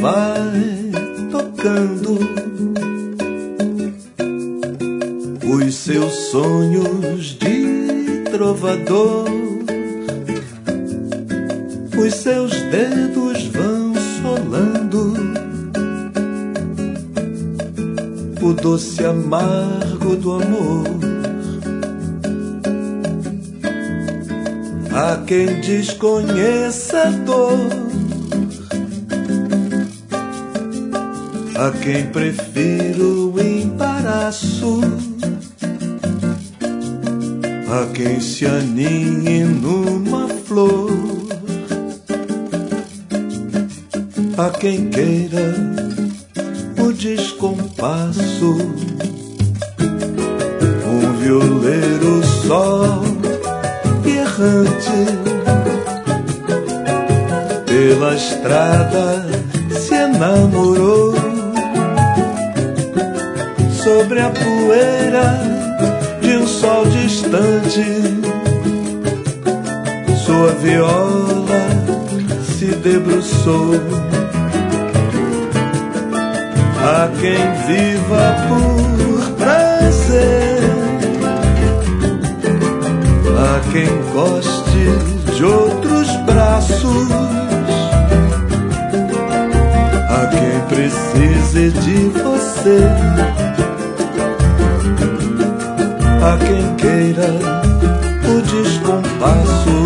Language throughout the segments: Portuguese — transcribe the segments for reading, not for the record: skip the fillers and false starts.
vai tocando os seus sonhos de trovador. Os seus dedos vão solando o doce amargo do amor. Há quem desconheça a dor, há quem prefira o embaraço, há quem se aninhe numa flor, há quem queira o descompasso. Um violeiro só e errante pela estrada se enamorou. Sobre a poeira de um sol distante, sua viola se debruçou. Há quem viva por prazer, há quem goste de outros braços, há quem precise de você, há quem queira o descompasso.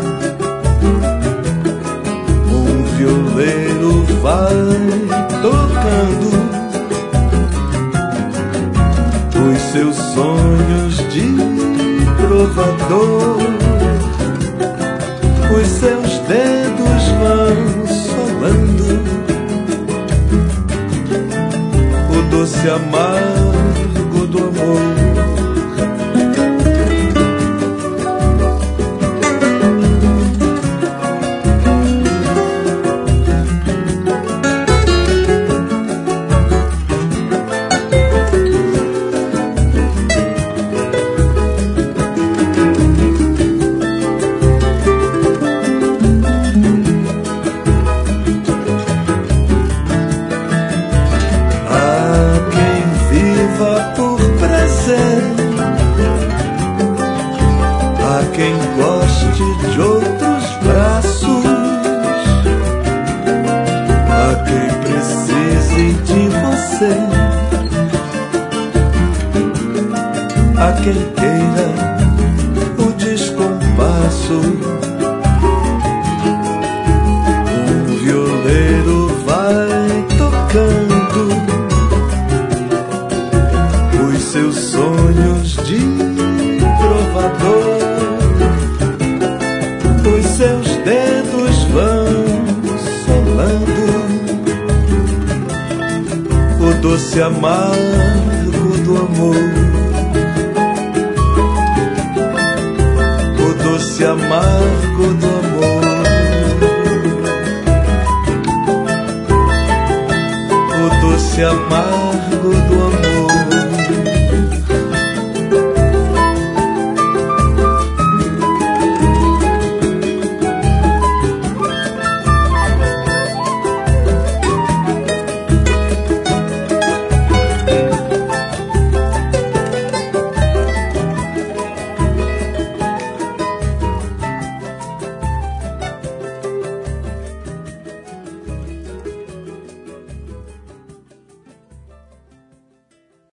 Um violeiro vai tocando os seus sonhos de trovador. Os seus dedos vão solando o doce amargo do amor. Há quem goste de outros braços, há quem precise de você, há quem queira o descompasso. Um violeiro vai tocando os seus sonhos de trovador. Os seus dedos vão solando o doce amargo do amor. O doce amargo do amor. O doce amargo do amor.